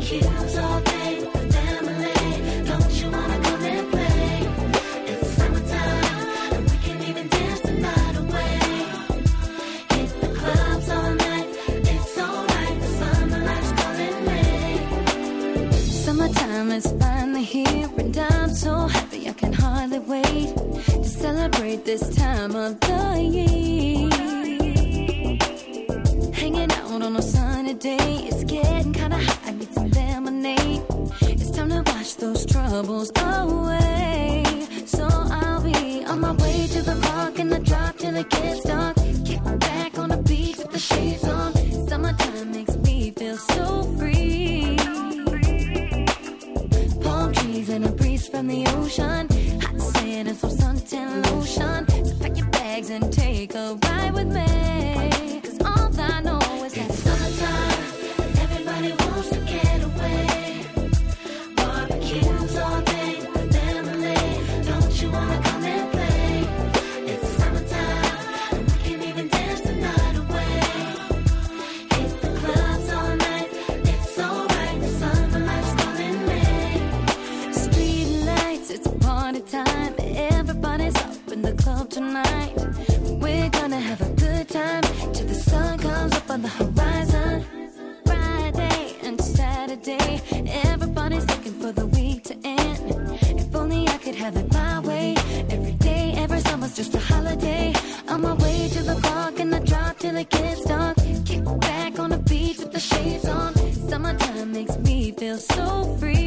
barbecues all day with the family. Don't you wanna come and play? It's summertime, and we can even dance the night away. Hit the clubs all night, it's alright, the summer life's calling me. Summertime is finally here, and I'm so happy I can hardly wait to celebrate this time of the year. Hanging out on a sunny day, it's getting kinda hot, I need some lemonade. It's time to wash those troubles away. So I'll be on my way to the park in the drop till it gets dark. Kick back on the beach with the shades on. Summertime makes me feel so free. Palm trees and a breeze from the ocean, hot sand and some suntan lotion. So pack your bags and take a ride with me. Cause all I know is that it's summertime and everybody wants to get away. Barbecues all day with the family. Don't you wanna come and play? It's summertime and we can even dance the night away. Hit the clubs all night, it's alright, the summer life's calling me. Street lights, it's party time. Everybody's up in the club tonight. We're gonna have a good time till the sun comes up on the horizon. Friday and Saturday, everybody's looking for the week to end. If only I could have it my way. Every day, every summer's just a holiday. On my way to the park and I drop till it gets dark. Kick back on the beach with the shades on. Summertime makes me feel so free.